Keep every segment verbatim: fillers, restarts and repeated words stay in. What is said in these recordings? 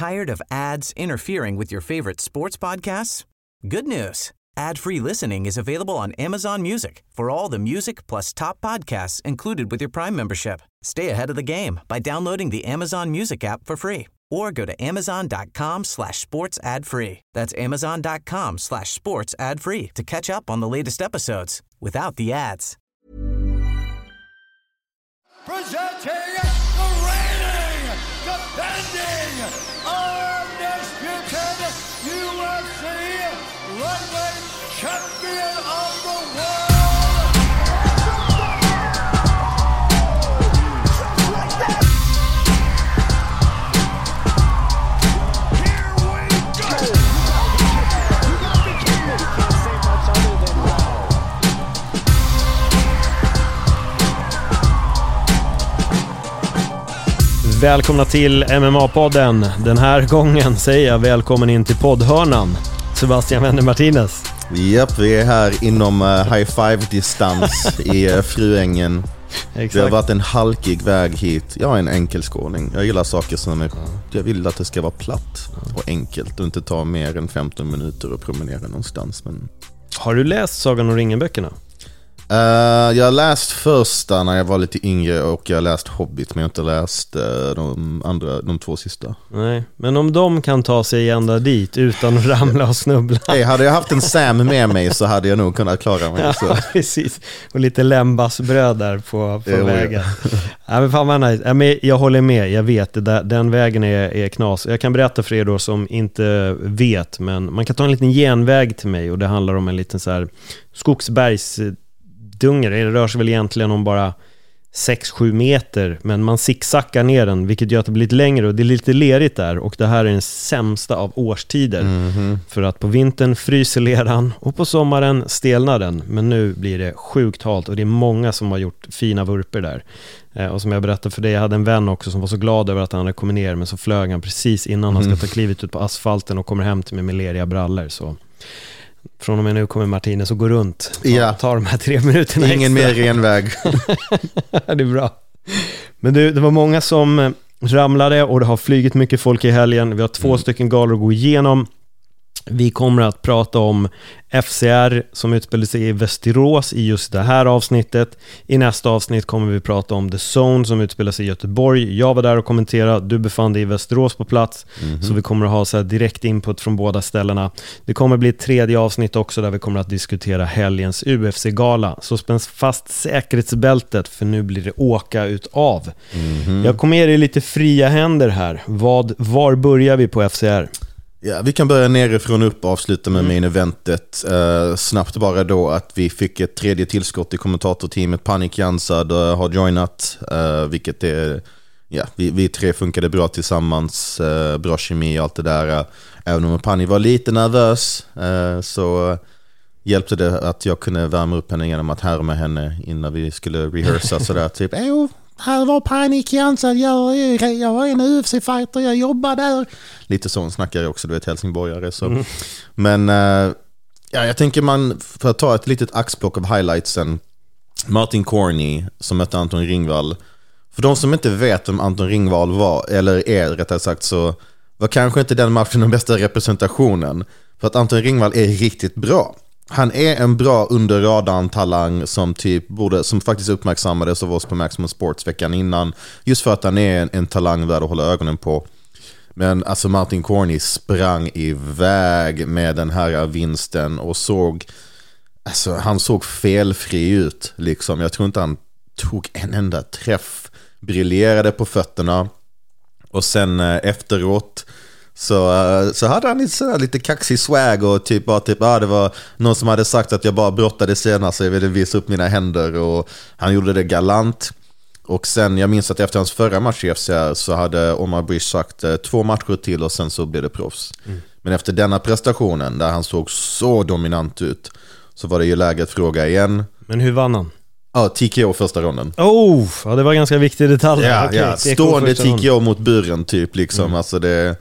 Tired of ads interfering with your favorite sports podcasts? Good news. Ad-free listening is available on Amazon Music for all the music plus top podcasts included with your Prime membership. Stay ahead of the game by downloading the Amazon Music app for free or go to amazon.com slash sports ad free. That's amazon.com slash sports ad free to catch up on the latest episodes without the ads. Presenting the reigning, defending, undisputed U F C lightweight champion of the world. Here we go. You gotta be kidding me. You can't say much other than wow. Välkomna till M M A-podden. Den här gången säger jag välkommen in till poddhörnan. Sebastian Wende Martinez. Japp, vi är här inom uh, high five-distans i uh, Fruängen. Exakt. Det har varit en halkig väg hit. Jag är en enkelskåning. Jag gillar saker som är... Jag vill att det ska vara platt och enkelt och inte ta mer än femton minuter och promenera någonstans. Men... Har du läst Sagan om ringen-böckerna? Uh, jag har läst första när jag var lite yngre och jag har läst Hobbit, men jag har inte läst uh, de andra, de två sista. Nej, men om de kan ta sig ända dit utan att ramla och snubbla. Hey, hade jag haft en Sam med mig så hade jag nog kunnat klara mig. Ja, så. precis. Och lite lämbasbröd där på, på vägen. Ja, men fan vad nice. Ja, men jag håller med, jag vet, det där, den vägen är, är knas. Jag kan berätta för er då som inte vet, men man kan ta en liten genväg till mig och det handlar om en liten så här skogsbergs... Dunger. Det rör sig väl egentligen om bara sex sju meter, men man zigzaggar ner den, vilket gör att det blir lite längre och det är lite lerigt där, och det här är den sämsta av årstider. Mm-hmm. För att på vintern fryser leran och på sommaren stelnar den, men nu blir det sjukt halt och det är många som har gjort fina vurper där. Eh, och som jag berättade för dig, jag hade en vän också som var så glad över att han hade kommit ner, men så flög han precis innan mm. han ska ta klivet ut på asfalten och kommer hem till mig med leriga brallor, så från och med nu kommer Martinez och går runt. Ja. Tar de här tre minuterna Ingen extra. mer renväg. Det är bra. Men du, det var många som ramlade och det har flygit mycket folk i helgen. Vi har två mm. stycken galor att gå igenom. Vi kommer att prata om F C R som utspelar sig i Västerås i just det här avsnittet. I nästa avsnitt kommer vi prata om The Zone som utspelar sig i Göteborg. Jag var där och kommenterade, du befann dig i Västerås på plats. Mm-hmm. Så vi kommer att ha så här direkt input från båda ställena. Det kommer bli ett tredje avsnitt också där vi kommer att diskutera helgens U F C-gala. Så spänns fast säkerhetsbältet, för nu blir det åka utav. Mm-hmm. Jag kommer ge dig lite fria händer här. Vad, var börjar vi på F C R? Ja, vi kan börja nerifrån upp och avsluta med mm. main eventet. Uh, snabbt bara då att vi fick ett tredje tillskott i kommentatorteamet. Panik Jansad uh, har joinat, uh, vilket är, ja, vi, vi tre funkade bra tillsammans, uh, bra kemi och allt det där. Uh, även om Panik var lite nervös uh, så uh, hjälpte det att jag kunde värma upp henne genom att härma henne innan vi skulle rehearsa sådär typ, ejo, här var Panik Jansad, jag, jag, jag är en U F C-fighter, jag jobbar där. Lite sån snackar jag också, du vet, helsingborgare. Så. Mm. Men uh, ja, jag tänker man, för att ta ett litet axplock av highlightsen, Martin Corney som mötte Anton Ringvall. För de som inte vet om Anton Ringvall var, eller är rättare sagt, så var kanske inte den matchen den bästa representationen. För att Anton Ringvall är riktigt bra. Han är en bra under radarn talang som typ borde, som faktiskt uppmärksammades av oss på Maximum Sports veckan innan, just för att han är en, en talang värd att hålla ögonen på. Men alltså Martin Corney sprang iväg med den här vinsten och såg, alltså han såg felfri ut liksom. Jag tror inte han tog en enda träff, briljerade på fötterna, och sen eh, efteråt Så, så hade han lite, lite kaxig swag och typ bara typ, ah, det var någon som hade sagt att jag bara brottade senare så jag ville visa upp mina händer, och han gjorde det galant. Och sen, jag minns att efter hans förra match i F C R så hade Omar Brish sagt eh, två matcher till och sen så blev det proffs. Mm. Men efter denna prestationen där han såg så dominant ut så var det ju läget fråga igen. Men hur vann han? Ja, T K O första ronden. Oh, ja, det var ganska viktig detalj. Ja, okay, ja. Stående T K O mot buren typ liksom, mm. alltså det.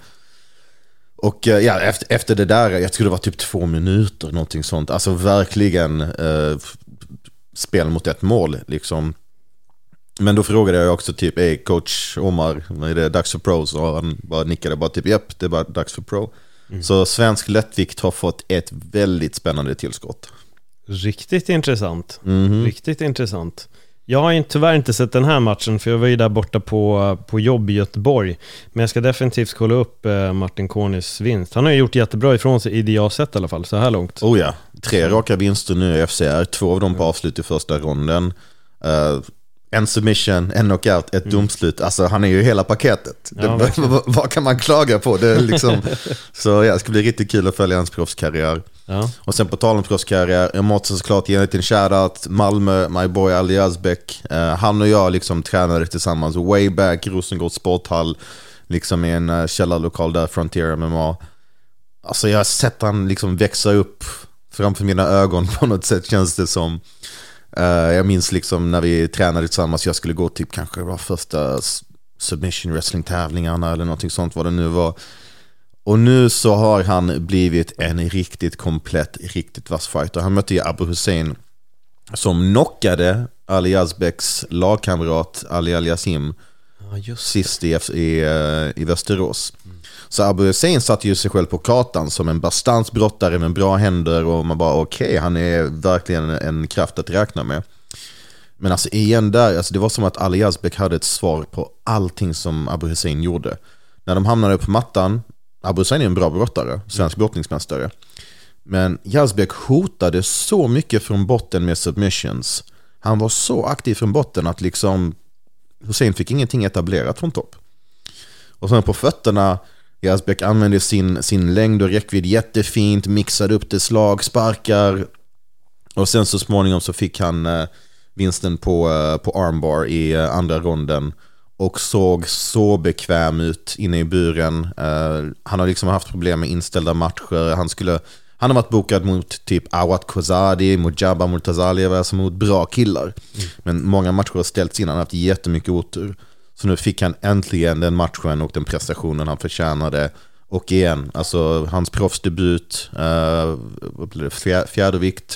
Och ja, efter, efter det där, jag tror det var typ två minuter, någonting sånt. Alltså verkligen eh, spel mot ett mål liksom. Men då frågade jag också typ, hey, coach Omar, är det dags för pro? Så han bara nickade bara typ, japp, det är bara dags för pro. Mm. Så svensk lättvikt har fått ett väldigt spännande tillskott. Riktigt intressant. Mm-hmm. Riktigt intressant. Jag har tyvärr inte sett den här matchen, för jag var ju där borta på, på jobb i Göteborg. Men jag ska definitivt kolla upp eh, Martin Cornis vinst. Han har ju gjort jättebra ifrån sig i det jag har sett i alla fall, så här långt. Oh ja, tre raka vinster nu i F C R. Två av dem på avslut i första ronden. Uh, en submission, en knockout, ett mm. domslut. Alltså han är ju hela paketet. Ja, det, vad, vad kan man klaga på? Det är liksom, så ja, det ska bli riktigt kul att följa hans proffskarriär. Ja. Och sen på tal om proffskarriär, jag måste såklart ge en liten shoutout Malmö, my boy Ali Yazbek. uh, Han och jag liksom tränade tillsammans way back, Rosengård sporthall, liksom i en uh, källarlokal där, Frontier M M A. Alltså jag har sett han liksom växa upp framför mina ögon på något sätt, känns det som. uh, Jag minns liksom när vi tränade tillsammans, jag skulle gå typ kanske var första submission wrestling tävlingarna eller någonting sånt, vad det nu var. Och nu så har han blivit en riktigt komplett, riktigt vass fighter. Han mötte ju Abu Hussein som knockade Ali Yazbeks lagkamrat Ali Al-Yassim ja, sist i, i, i Västerås. Mm. Så Abu Hussein satte ju sig själv på kartan som en bastansbrottare med bra händer, och man bara okej, okay, han är verkligen en kraft att räkna med. Men alltså igen där, alltså det var som att Ali Yazbek hade ett svar på allting som Abu Hussein gjorde. När de hamnade på mattan, Abu Hussein är en bra brottare, svensk brottningsmästare. Men Yazbek hotade så mycket från botten med submissions. Han var så aktiv från botten att liksom Hussein fick ingenting etablerat från topp. Och sen på fötterna, Yazbek använde sin, sin längd och räckvidd jättefint, mixade upp det slag, sparkar. Och sen så småningom så fick han eh, vinsten på, eh, på armbar i eh, andra ronden. Och såg så bekväm ut inne i buren. Uh, han har liksom haft problem med inställda matcher. Han skulle, han har varit bokad mot typ Awad Kozadi, mot Jabba Murtazaliev, alltså mot bra killar. Mm. Men många matcher har ställts in. Han har haft jättemycket otur. Så nu fick han äntligen den matchen och den prestationen han förtjänade. Och igen, alltså hans proffsdebut, uh, fjär, fjärdevikt,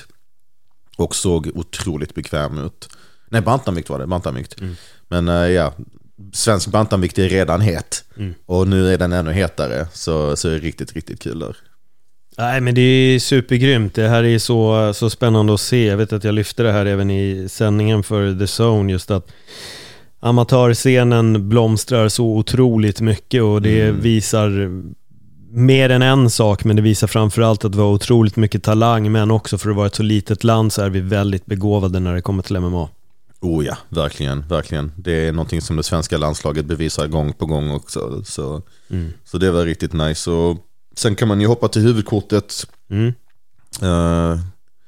och såg otroligt bekväm ut. Nej, bantamvikt var det, bantamvikt. Mm. Men uh, ja, svensk bantamvikt är redan het. Mm. Och nu är den ännu hetare. Så, så är det riktigt, riktigt kul där. Nej, men det är supergrymt. Det här är så, så spännande att se. Jag vet att jag lyfte det här även i sändningen för The Zone. Just att amatörscenen blomstrar så otroligt mycket. Och det mm. visar mer än en sak. Men det visar framförallt att det var otroligt mycket talang. Men också för att vara ett så litet land så är vi väldigt begåvade när det kommer till M M A. Oh ja, verkligen, verkligen. Det är någonting som det svenska landslaget bevisar gång på gång också. Så, mm. så det var riktigt nice. Och sen kan man ju hoppa till huvudkortet. Mm. Uh,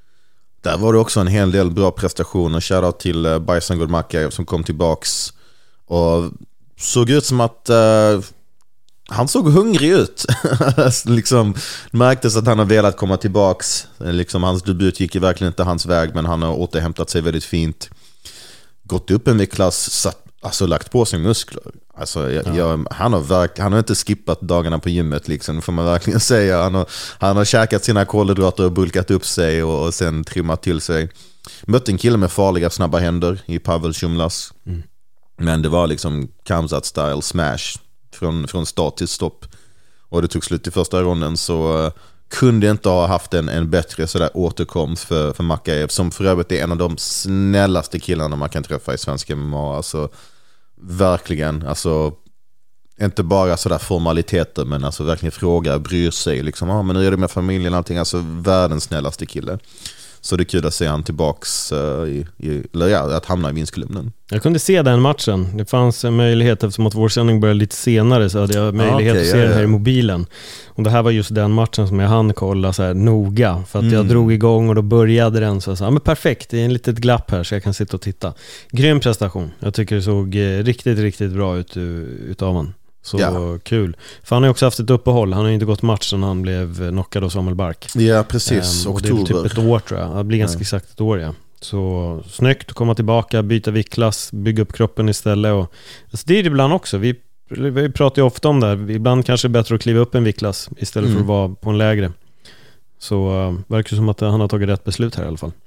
där var det också en hel del bra prestationer. Shoutout till uh, Bajsan Gurmakaev som kom tillbaks. Och såg ut som att uh, han såg hungrig ut. liksom märktes att han har velat komma tillbaks. Liksom, hans debut gick ju verkligen inte hans väg, men han har återhämtat sig väldigt fint. Gått upp en klass, satt, alltså lagt på sig muskler. Alltså, jag, ja. jag, han, har verk, han har inte skippat dagarna på gymmet, liksom, får man verkligen säga. Han har, han har käkat sina kolhydrater och bulkat upp sig och, och sen trimmat till sig. Mötte en kille med farliga snabba händer i Pavel Shumlas. Mm. Men det var liksom Kamzat-style smash från, från start till stopp. Och det tog slut i första ronden, så uh, kunde inte ha haft en, en bättre sådär återkomst för, för Makaev, som för övrigt är en av de snällaste killarna man kan träffa i svenska M M A. Alltså verkligen, alltså inte bara sådär formaliteter, men alltså verkligen fråga, bryr sig liksom, ah, men hur är det med familjen och allting, alltså världens snällaste kille. Så det är kul att se han tillbaks uh, i, i, eller ja, att hamna i vinstkolumnen. Jag kunde se den matchen. Det fanns en möjlighet, eftersom att vår sändning började lite senare, så hade jag möjlighet ah, okay, att se ja, den här ja. i mobilen. Och det här var just den matchen som jag hann kolla så här noga. För att mm. jag drog igång och då började den så jag sa, ja men perfekt, det är en litet glapp här så jag kan sitta och titta. Grym prestation. Jag tycker det såg riktigt, riktigt bra ut utav han. Så ja. Kul. För han har ju också haft ett uppehåll. Han har ju inte gått match sedan han blev knockad av Samuel Bark. Ja, precis. Um, och det är typ ett år, tror jag. Det blir ganska ja. exakt ett år, ja. Så snyggt att komma tillbaka, byta viktklass, bygga upp kroppen istället. Och, alltså det är det ibland också. Vi, vi pratar ju ofta om det här. Ibland kanske det är bättre att kliva upp en viktklass istället mm. för att vara på en lägre. Så uh, verkar det som att han har tagit rätt beslut här i alla fall.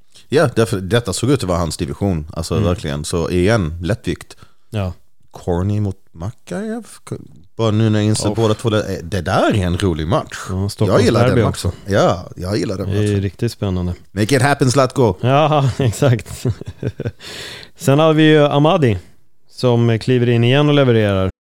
Ja, därför, detta såg ut att vara hans division. Alltså Mm. verkligen. Så igen, lättvikt. Ja. Corny mot Makaev. Bara nu när jag inser Oh. båda två. Det, det där är en rolig match. Ja, Jag gillar den Derby matchen. också. Ja, jag gillar den Det är matchen. riktigt spännande. Make it happen, Zlatko. Ja, exakt. Sen har vi ju Amadi som kliver in igen och levererar.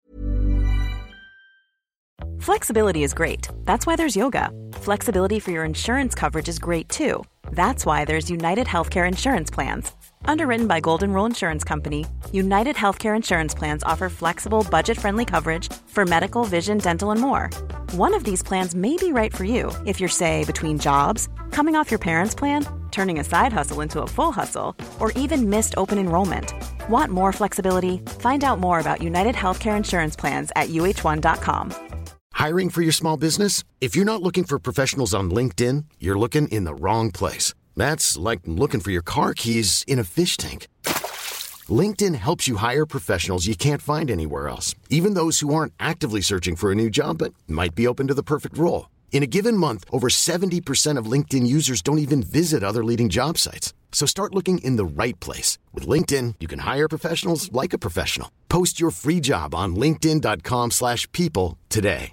Flexibility is great. That's why there's yoga. Flexibility for your insurance coverage is great too. That's why there's United Healthcare Insurance Plans. Underwritten by Golden Rule Insurance Company, United Healthcare Insurance Plans offer flexible, budget-friendly coverage for medical, vision, dental, and more. One of these plans may be right for you if you're, say, between jobs, coming off your parents' plan, turning a side hustle into a full hustle, or even missed open enrollment. Want more flexibility? Find out more about United Healthcare Insurance Plans at U H one dot com. Hiring for your small business? If you're not looking for professionals on LinkedIn, you're looking in the wrong place. That's like looking for your car keys in a fish tank. LinkedIn helps you hire professionals you can't find anywhere else, even those who aren't actively searching for a new job but might be open to the perfect role. In a given month, over seventy percent of LinkedIn users don't even visit other leading job sites. So start looking in the right place. With LinkedIn, you can hire professionals like a professional. Post your free job on linkedin dot com slash people today.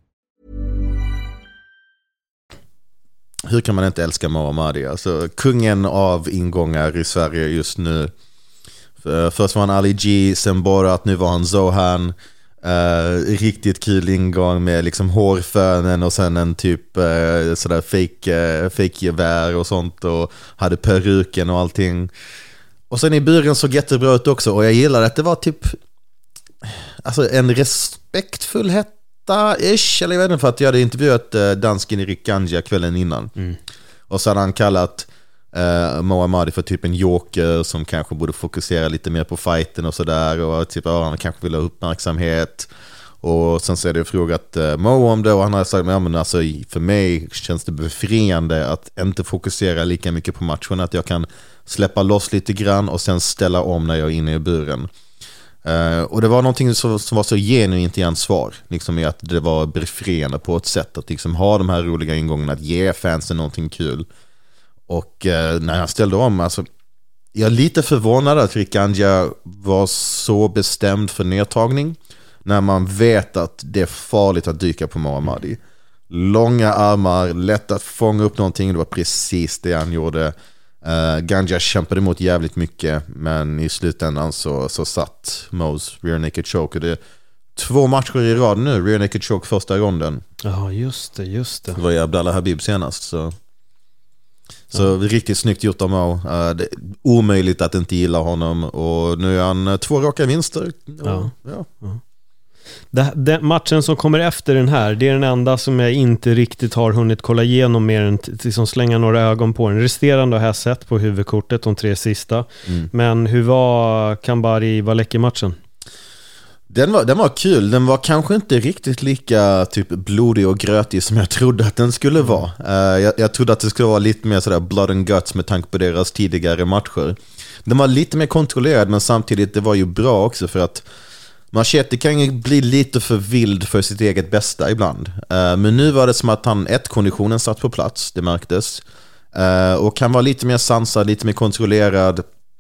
Hur kan man inte älska Mo Amadi? Alltså, kungen av ingångar i Sverige just nu. Först var han Ali G, sen Borat, nu var han Zohan. Uh, riktigt kul ingång med liksom hårfönen och sen en typ uh, sådär fake, uh, fake gevär och sånt, och hade peruken och allting. Och sen i buren såg jättebra ut också, och jag gillar att det var typ alltså en respektfullhet ish, eller jag vet inte, för att jag hade intervjuat uh, dansken Erik Ganja kvällen innan. Mm. Och så hade han kallat uh, Mo Amadi för typ en joker som kanske borde fokusera lite mer på fighten och sådär, och typ oh, han kanske vill ha uppmärksamhet. Och sen så är det frågat uh, Mo om det, och han har sagt ja, men alltså, för mig känns det befriande att inte fokusera lika mycket på matchen, att jag kan släppa loss lite grann och sen ställa om när jag är inne i buren. Uh, och det var någonting som, som var så genuint i hans svar, liksom, i att det var befriande på ett sätt att liksom ha de här roliga ingångarna, att ge fansen någonting kul. Och uh, när jag ställde om, alltså, jag är lite förvånad att Rick Anja var så bestämd för nedtagning när man vet att det är farligt att dyka på Mo Amadi. Långa armar, lätt att fånga upp någonting, det var precis det han gjorde. Uh, Ganja kämpade emot jävligt mycket, men i slutändan så, så satt Mo's rear naked choke. Det är två matcher i rad nu, rear naked choke första ronden. Ja, just det, just det. Det var ju Abdallah Habib senast. Så, så ja. Riktigt snyggt gjort av Mo. Uh, det är omöjligt att inte gilla honom, och nu är han uh, två raka vinster. Och, ja. Ja. Ja. Det, den matchen som kommer efter den här, det är den enda som jag inte riktigt har hunnit kolla igenom mer än t- liksom slänga några ögon på. Den resterande har jag sett på huvudkortet, de tre sista. Mm. Men hur var Kambari Valecki-matchen? Den var, den var kul. Den var kanske inte riktigt lika typ blodig och grötig som jag trodde att den skulle vara. Uh, jag, jag trodde att det skulle vara lite mer sådär blood and guts med tanke på deras tidigare matcher. Den var lite mer kontrollerad, men samtidigt det var ju bra också, för att Machete kan ju bli lite för vild för sitt eget bästa ibland. Uh, men nu var det som att han, ett, konditionen satt på plats, det märktes. Uh, och kan vara lite mer sansad, lite mer kontrollerad.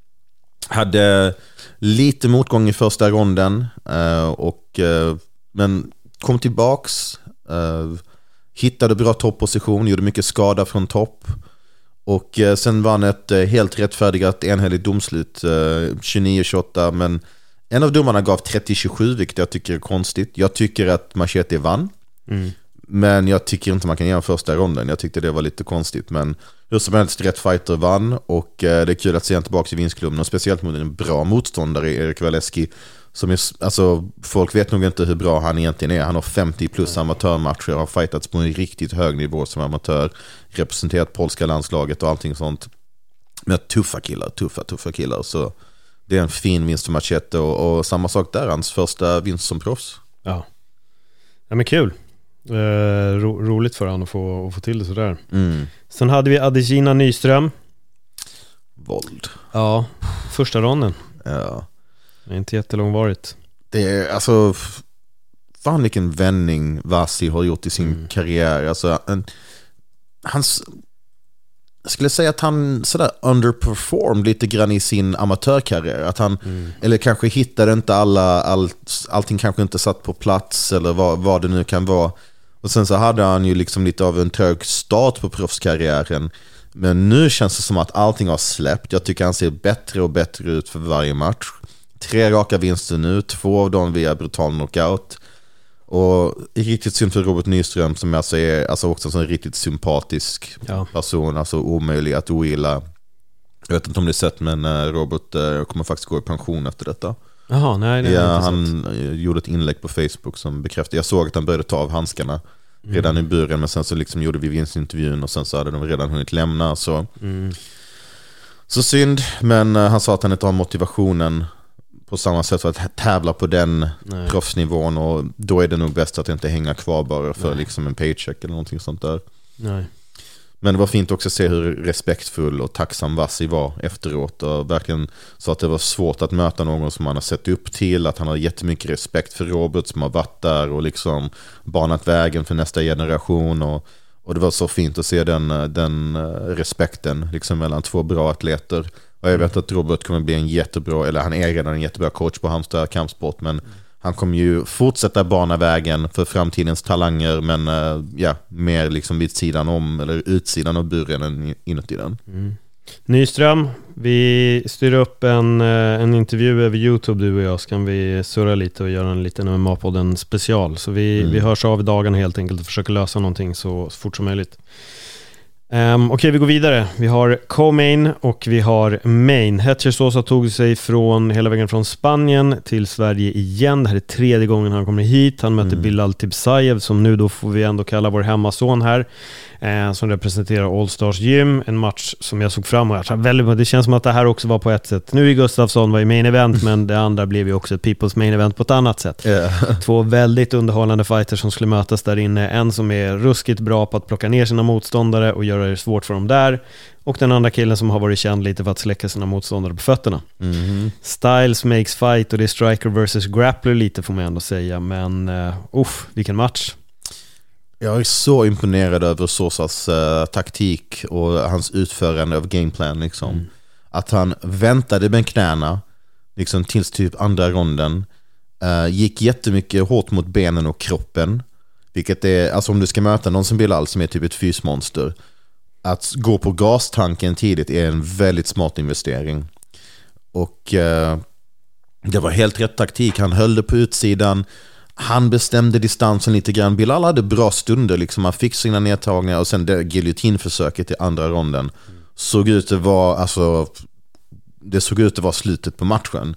Hade lite motgång i första ronden. Uh, och, uh, men kom tillbaks. Uh, hittade bra toppposition, gjorde mycket skada från topp. Och uh, sen vann ett uh, helt rättfärdigat enhälligt domslut. Uh, tjugonio tjugoåtta, men en av domarna gav trettio tjugosju, vilket jag tycker är konstigt. Jag tycker att Machete vann. Mm. Men jag tycker inte man kan ge en första ronden. Jag tyckte det var lite konstigt. Men hur som helst, rätt fighter vann. Och eh, det är kul att se han tillbaka i vinstklubben. Och speciellt mot en bra motståndare, Erik Waleski. Som är, alltså, folk vet nog inte hur bra han egentligen är. Han har femtio plus amatörmatcher. Har fightats på en riktigt hög nivå som amatör. Representerat polska landslaget och allting sånt. Men tuffa killar, tuffa, tuffa killar. Så det är en fin vinst för Machete, och, och samma sak där, hans första vinst som proffs. Ja, ja men kul. Eh, ro, roligt för han att få, att få till det sådär. Mm. Sen hade vi Adesina Nyström. Våld. Ja, första ronden. Ja. Det är inte jättelångvarigt. Det är alltså, fan vilken vändning Vasi har gjort i sin mm. karriär. Alltså, en, hans... jag skulle säga att han sådär underperformed lite grann i sin amatörkarriär. Att han, mm. eller kanske hittade inte alla, all, allting kanske inte satt på plats eller vad, vad det nu kan vara. Och sen så hade han ju liksom lite av en trög start på proffskarriären. Men nu känns det som att allting har släppt. Jag tycker han ser bättre och bättre ut för varje match. Tre raka vinster nu, två av dem via brutal knockout. Och riktigt synd för Robert Nyström som alltså är alltså också en sån riktigt sympatisk ja. person, alltså omöjlig att ogilla. Jag vet inte om ni sett, men Robert kommer faktiskt gå i pension efter detta. Jaha, nej, nej, ja, han sett. Gjorde ett inlägg på Facebook som bekräftade. Jag såg att han började ta av handskarna redan mm. i början, men sen så liksom gjorde vi vinstintervjun och sen så hade de redan hunnit lämna. Så, mm. så synd, men han sa att han inte har motivationen på samma sätt för att tävla på den Nej. proffsnivån, och då är det nog bäst att inte hänga kvar bara för liksom en paycheck eller någonting sånt där. Nej. Men det var fint också att se hur respektfull och tacksam Vassi var efteråt, och verkligen sa att det var svårt att möta någon som han har sett upp till, att han har jättemycket respekt för Robert som har varit där och liksom banat vägen för nästa generation, och, och det var så fint att se den, den respekten liksom mellan två bra atleter. Och jag vet att Robert kommer bli en jättebra, eller han är redan en jättebra coach på Halmstad kampsport, men han kommer ju fortsätta bana vägen för framtidens talanger, men ja, mer liksom vid sidan om eller utsidan av buren än inuti den. Mm. Nyström, vi styr upp en, en intervju över YouTube, du och jag, så kan vi surra lite och göra en liten M M A-podden special. Så vi, mm. vi hörs av i dagen helt enkelt och försöker lösa någonting så, så fort som möjligt. Um, Okej, okay, vi går vidare. Vi har co-main och vi har main. Hetcher Sosa tog sig från hela vägen från Spanien till Sverige igen. Det här är tredje gången han kommer hit. Han möter mm. Bilal Tibsayev, som nu då får vi ändå kalla vår hemmason här, eh, som representerar All Stars Gym. En match som jag såg fram emot. Väldigt, det känns som att det här också var på ett sätt. Nu är Gustafsson var i main event, men det andra blev ju också ett People's main event på ett annat sätt. Yeah. Två väldigt underhållande fighters som skulle mötas där inne. En som är ruskigt bra på att plocka ner sina motståndare och göra det svårt för dem där, och den andra killen som har varit känd lite för att släcka sina motståndare på fötterna. Mm-hmm. Styles makes fight, och det är striker versus grappler lite, får man ändå säga, men uh, uff, vilken match. Jag är så imponerad över Sosas uh, taktik och hans utförande av gameplan liksom. Mm. Att han väntade med knäna liksom tills typ andra ronden, uh, gick jättemycket hårt mot benen och kroppen, vilket är, alltså om du ska möta någon som Bilal som är typ ett fysmonster, att gå på gastanken tidigt är en väldigt smart investering. Och uh, det var helt rätt taktik. Han höll det på utsidan, han bestämde distansen lite grann. Bilal hade bra stunder liksom. Han fick sina nedtagningar, och sen det giljotinförsöket i andra ronden såg ut att vara, alltså det såg ut att vara slutet på matchen.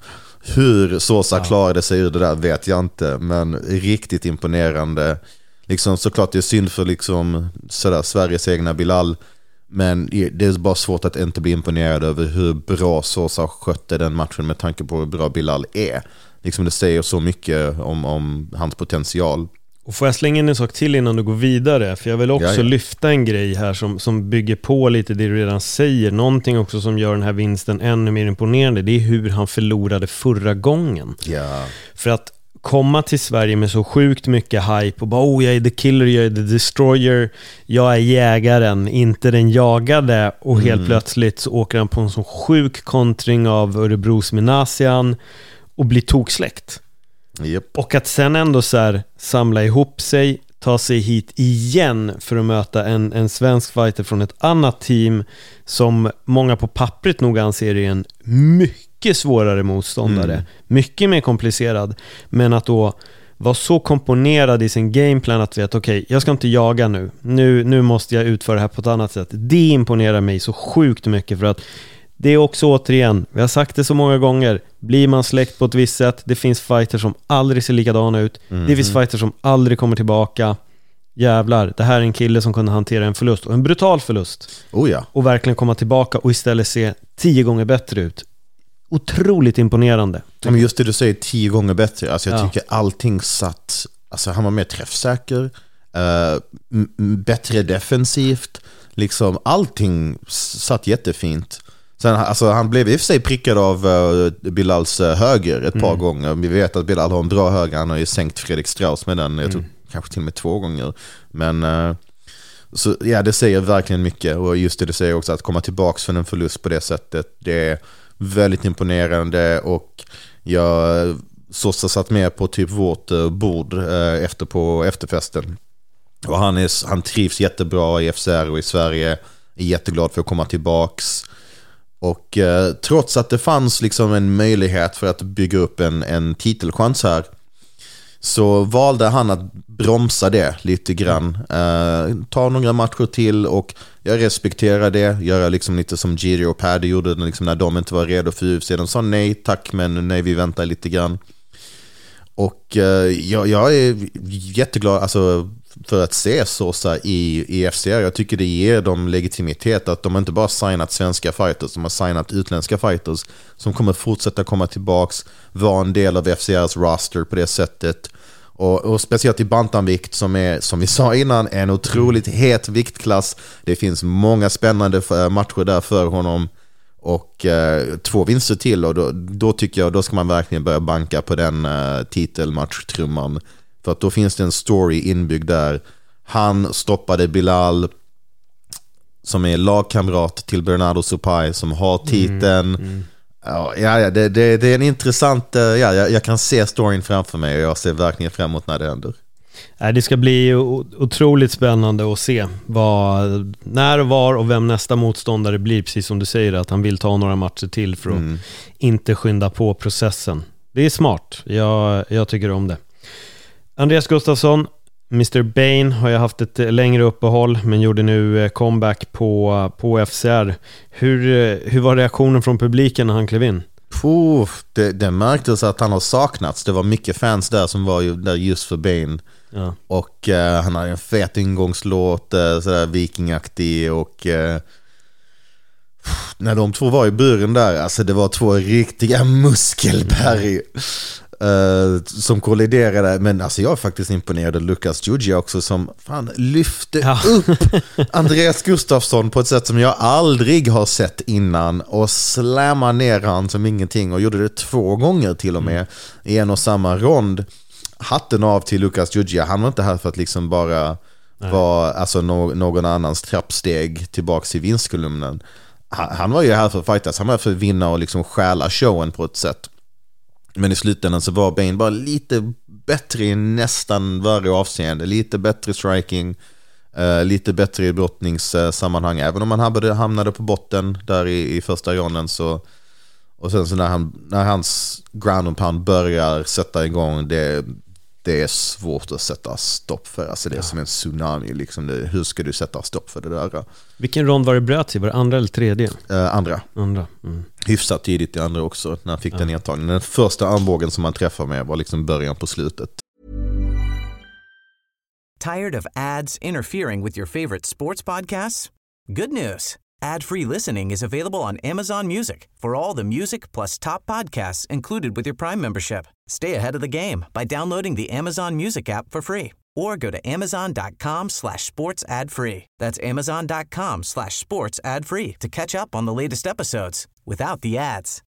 Hur Sosa ja. klarade sig ur det där vet jag inte, men riktigt imponerande. Liksom, såklart det är synd för liksom sådär Sveriges egna Bilal, men det är bara svårt att inte bli imponerad över hur bra Sosa skötte den matchen med tanke på hur bra Bilal är. Liksom det säger så mycket om, om hans potential. Och får jag slänga in en sak till innan du går vidare? För jag vill också Jaja. lyfta en grej här som, som bygger på lite det du redan säger. Någonting också som gör den här vinsten ännu mer imponerande, det är hur han förlorade förra gången. Ja. För att komma till Sverige med så sjukt mycket hype och bara, oh, jag är the killer, jag är the destroyer, jag är jägaren, inte den jagade, och mm. helt plötsligt så åker han på en så sjuk kontring av Örebros Minasian och blir toksläkt. Yep. Och att sen ändå så här samla ihop sig, ta sig hit igen för att möta en, en svensk fighter från ett annat team som många på pappret nog anser är en mycket svårare motståndare, mm. mycket mer komplicerad, men att då vara så komponerad i sin gameplan att vet, okej, okay, jag ska inte jaga nu. nu nu måste jag utföra det här på ett annat sätt. Det imponerar mig så sjukt mycket, för att det är också återigen, vi har sagt det så många gånger, blir man släkt på ett visst sätt, det finns fighters som aldrig ser likadana ut, mm-hmm. det finns fighters som aldrig kommer tillbaka. Jävlar, det här är en kille som kunde hantera en förlust, och en brutal förlust, oh ja. och verkligen komma tillbaka och istället se tio gånger bättre ut. Otroligt imponerande. Ja, men just det du säger, tio gånger bättre. Alltså jag ja. tycker allting satt, alltså han var mer träffsäker, uh, m- bättre defensivt, liksom allting satt jättefint. Sen, alltså, han blev i och för sig prickad av uh, Bilals uh, höger ett mm. par gånger. Vi vet att Bilal har en bra höger. Han har ju sänkt Fredrik Strauss med den, jag tror mm. kanske till och med två gånger. Men uh, Så ja, det säger verkligen mycket. Och just det du säger också, att komma tillbaka från en förlust på det sättet, det är väldigt imponerande. Och jag Sosa satt med på typ vårt bord efter på efterfesten. Och han, är, han trivs jättebra i F C R och i Sverige. Är jätteglad för att komma tillbaks. Och eh, trots att det fanns liksom en möjlighet för att bygga upp en, en titelchans här, så valde han att bromsa det lite grann. Eh, ta några matcher till, och jag respekterar det. Göra liksom lite som Giri och Paddy gjorde liksom när de inte var redo för U F C. De sa nej tack, men nej, vi väntar lite grann. Och eh, jag, jag är jätteglad alltså, för att se Sosa i, i F C R. Jag tycker det ger dem legitimitet att de inte bara signat svenska fighters, de har signat utländska fighters som kommer fortsätta komma tillbaks, vara en del av F C R:s roster på det sättet. Och, och speciellt i bantamvikt, som är, som vi sa innan, en otroligt het viktklass. Det finns många spännande matcher där för honom. Och eh, två vinster till, och då, då tycker jag då ska man verkligen börja banka på den eh, titelmatchtrumman, för att då finns det en story inbyggd där. Han stoppade Bilal, som är lagkamrat till Bernardo Supai, som har titeln. Mm, mm. Ja, ja det, det, det är en intressant, ja, jag, jag kan se storyn framför mig, och jag ser verkligen fram emot när det händer. Det ska bli otroligt spännande att se vad, när och var och vem nästa motståndare blir, precis som du säger, att han vill ta några matcher till för att mm. inte skynda på processen. Det är smart, jag, jag tycker om det. Andreas Gustafsson, mister Bane, har jag haft ett längre uppehåll men gjorde nu comeback på, på F C R. Hur, hur var reaktionen från publiken när han klev in? Puh, det, det märktes att han har saknats. Det var mycket fans där som var ju där just för Bane. Ja. Och uh, han har en fet ingångslåt, uh, sådär vikingaktig, och uh, när de två var i buren där, alltså det var två riktiga muskelberg uh, som kolliderade. Men alltså jag är faktiskt imponerad av Lucas Giugia också, som fan lyfte ja. upp Andreas Gustafsson på ett sätt som jag aldrig har sett innan, och slämmade ner han som ingenting, och gjorde det två gånger till och med mm. i en och samma rond. Hatten av till Lucas Giugia. Han var inte här för att liksom bara vara alltså, no- någon annans trappsteg tillbaks i vinstkolumnen. Han, han var ju här för att fightas. Han var här för att vinna och liksom stjäla showen på ett sätt. Men i slutändan så var Bane bara lite bättre i nästan varje avseende. Lite bättre striking, uh, lite bättre i brottningssammanhang. Även om han hamnade, hamnade på botten där i, i första ronden, så. Och sen så när, han, när hans ground and pound börjar sätta igång, det, det är svårt att sätta stopp för. Alltså det är ja. som en tsunami. Liksom det, hur ska du sätta stopp för det där? Vilken rond var det bröt i? Var det andra eller tredje? Uh, andra. andra. Mm. Hyfsat tidigt i andra också, när han fick ja. den nedtagningen. Den första armbågen som han träffade med var liksom början på slutet. Tired of ads interfering with your favorite sports podcasts? Good news. Ad-free listening is available on Amazon Music for all the music plus top podcasts included with your Prime membership. Stay ahead of the game by downloading the Amazon Music app for free or go to amazon.com slash sports ad free. That's amazon.com slash sports ad free to catch up on the latest episodes without the ads.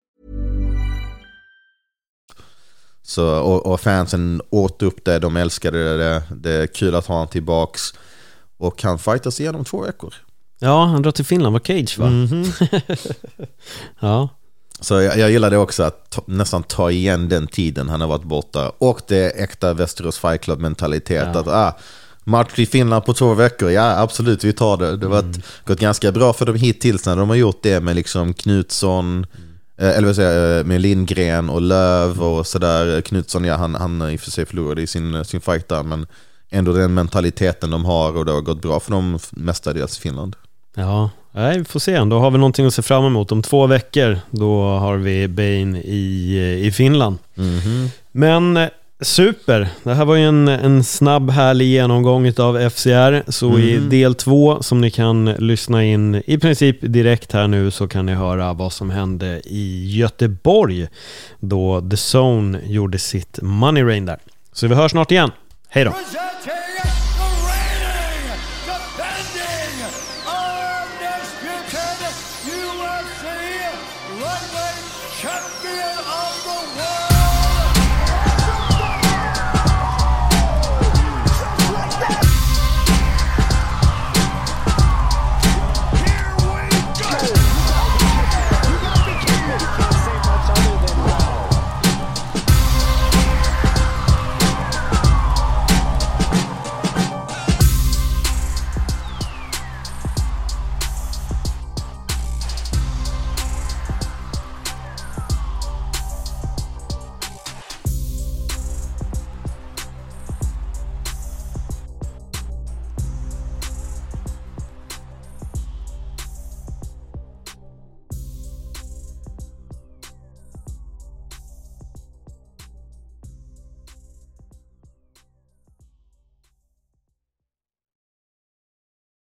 Så, och, och fansen åt upp det, de älskade det. Det är kul att ha honom tillbaks, och kan fightas igenom två veckor. Ja, han drar till Finland, var Cage va? Mm-hmm. ja. Så jag, jag gillar det också, att ta, nästan ta igen den tiden han har varit borta. Och det är äkta Västerås Fight Club mentalitet. Ja. Att ah, match i Finland på två veckor, ja absolut vi tar det. Det har mm. gått ganska bra för dem hittills när de har gjort det med liksom Knutsson, mm. eh, eller vad säger jag, med Lindgren och Löv och sådär. Knutsson, ja han, han i och för sig förlorade i sin, sin fight där, men ändå den mentaliteten de har, och det har gått bra för dem mestadels i Finland. Ja, nej, vi får se. Då har vi någonting att se fram emot. Om två veckor, då har vi Bane i, i Finland. Mm-hmm. Men super. Det här var ju en, en snabb, härlig genomgång av F C R. Så mm-hmm. i del två, som ni kan lyssna in i princip direkt här nu, så kan ni höra vad som hände i Göteborg då The Zone gjorde sitt Money Rain där. Så vi hörs snart igen. Hej då! U F C lightweight champion.